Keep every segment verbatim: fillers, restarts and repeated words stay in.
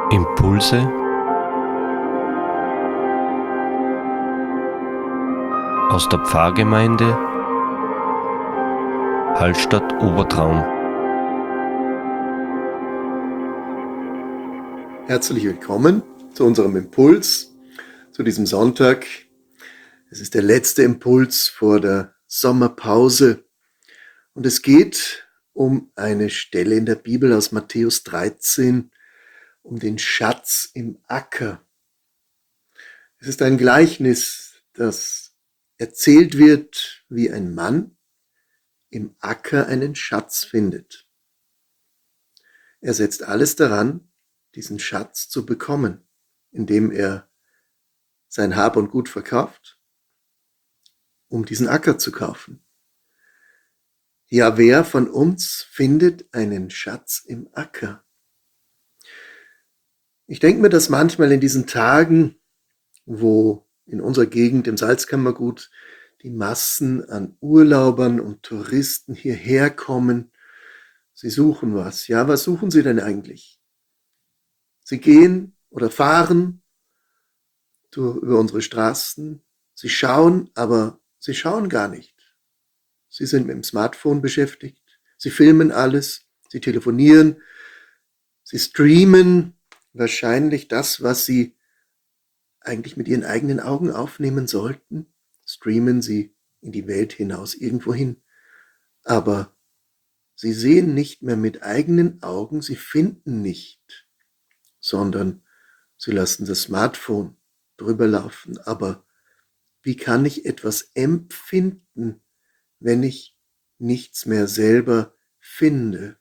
Impulse aus der Pfarrgemeinde Hallstatt Obertraum. Herzlich willkommen zu unserem Impuls, zu diesem Sonntag. Es ist der letzte Impuls vor der Sommerpause und es geht um eine Stelle in der Bibel aus Matthäus dreizehn, um den Schatz im Acker. Es ist ein Gleichnis, das erzählt wird, wie ein Mann im Acker einen Schatz findet. Er setzt alles daran, diesen Schatz zu bekommen, indem er sein Hab und Gut verkauft, um diesen Acker zu kaufen. Ja, wer von uns findet einen Schatz im Acker? Ich denke mir, dass manchmal in diesen Tagen, wo in unserer Gegend im Salzkammergut die Massen an Urlaubern und Touristen hierher kommen, sie suchen was. Ja, was suchen sie denn eigentlich? Sie gehen oder fahren durch, über unsere Straßen, sie schauen, aber sie schauen gar nicht. Sie sind mit dem Smartphone beschäftigt, sie filmen alles, sie telefonieren, sie streamen wahrscheinlich das, was sie eigentlich mit ihren eigenen Augen aufnehmen sollten, streamen sie in die Welt hinaus, irgendwo hin. Aber sie sehen nicht mehr mit eigenen Augen, sie finden nicht, sondern sie lassen das Smartphone drüber laufen. Aber wie kann ich etwas empfinden, wenn ich nichts mehr selber finde?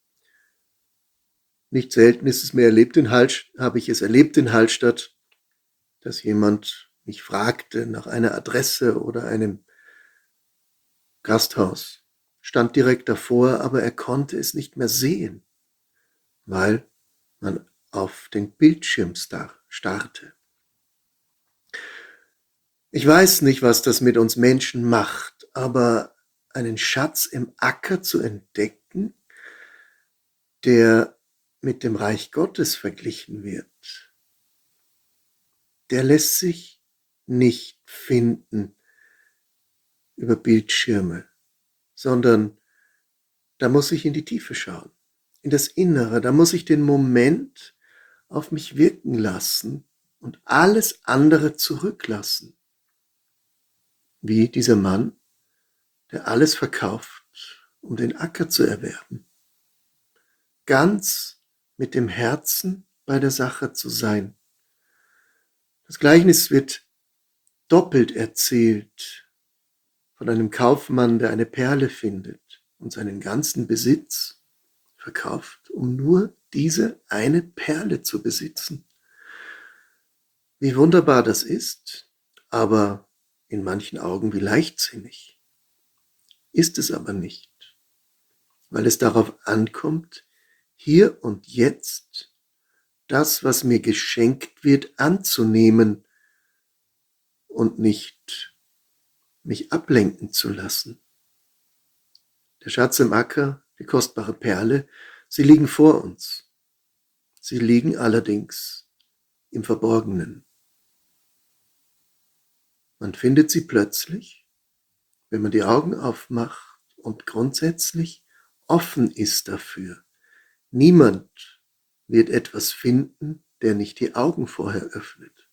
Nicht selten ist es mir erlebt in Hallstatt, habe ich es erlebt in Hallstatt, dass jemand mich fragte nach einer Adresse oder einem Gasthaus, stand direkt davor, aber er konnte es nicht mehr sehen, weil man auf den Bildschirm star- starrte. Ich weiß nicht, was das mit uns Menschen macht, aber einen Schatz im Acker zu entdecken, der mit dem Reich Gottes verglichen wird, der lässt sich nicht finden über Bildschirme, sondern da muss ich in die Tiefe schauen, in das Innere, da muss ich den Moment auf mich wirken lassen und alles andere zurücklassen. Wie dieser Mann, der alles verkauft, um den Acker zu erwerben. Ganz mit dem Herzen bei der Sache zu sein. Das Gleichnis wird doppelt erzählt von einem Kaufmann, der eine Perle findet und seinen ganzen Besitz verkauft, um nur diese eine Perle zu besitzen. Wie wunderbar das ist, aber in manchen Augen wie leichtsinnig. Ist es aber nicht, weil es darauf ankommt, hier und jetzt das, was mir geschenkt wird, anzunehmen und nicht mich ablenken zu lassen. Der Schatz im Acker, die kostbare Perle, sie liegen vor uns. Sie liegen allerdings im Verborgenen. Man findet sie plötzlich, wenn man die Augen aufmacht und grundsätzlich offen ist dafür. Niemand wird etwas finden, der nicht die Augen vorher öffnet.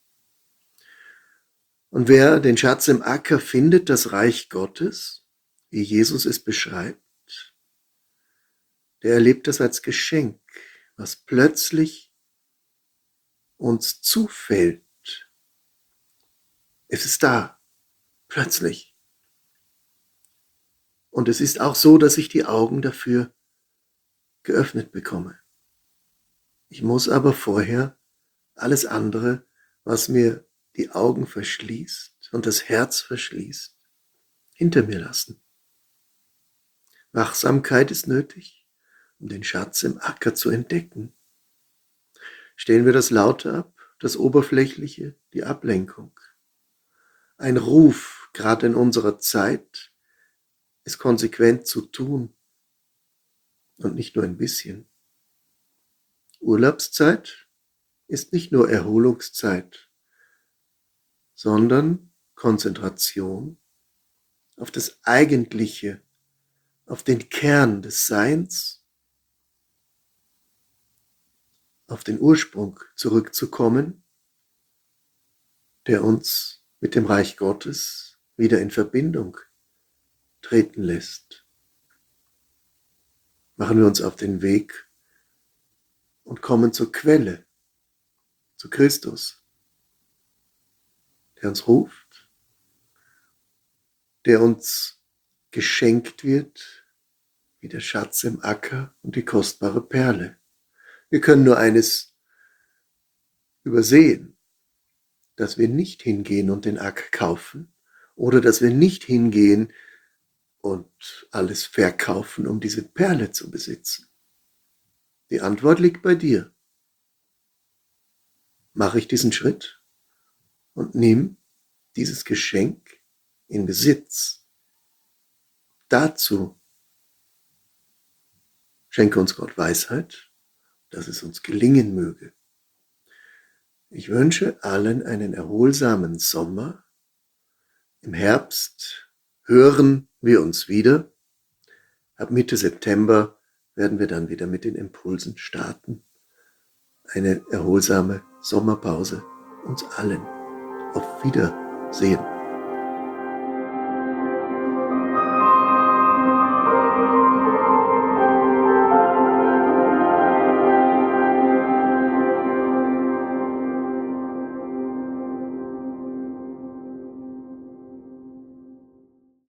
Und wer den Schatz im Acker findet, das Reich Gottes, wie Jesus es beschreibt, der erlebt das als Geschenk, was plötzlich uns zufällt. Es ist da, plötzlich. Und es ist auch so, dass ich die Augen dafür geöffnet bekomme. Ich muss aber vorher alles andere, was mir die Augen verschließt und das Herz verschließt, hinter mir lassen. Wachsamkeit ist nötig, um den Schatz im Acker zu entdecken. Stellen wir das Laute ab, das Oberflächliche, die Ablenkung. Ein Ruf, gerade in unserer Zeit, es konsequent zu tun und nicht nur ein bisschen. Urlaubszeit ist nicht nur Erholungszeit, sondern Konzentration auf das Eigentliche, auf den Kern des Seins, auf den Ursprung zurückzukommen, der uns mit dem Reich Gottes wieder in Verbindung treten lässt. Machen wir uns auf den Weg und kommen zur Quelle, zu Christus, der uns ruft, der uns geschenkt wird wie der Schatz im Acker und die kostbare Perle. Wir können nur eines übersehen, dass wir nicht hingehen und den Acker kaufen oder dass wir nicht hingehen und alles verkaufen, um diese Perle zu besitzen. Die Antwort liegt bei dir. Mache ich diesen Schritt und nimm dieses Geschenk in Besitz. Dazu schenke uns Gott Weisheit, dass es uns gelingen möge. Ich wünsche allen einen erholsamen Sommer. Im Herbst hören wir uns wieder. Ab Mitte September werden wir dann wieder mit den Impulsen starten. Eine erholsame Sommerpause uns allen. Auf Wiedersehen.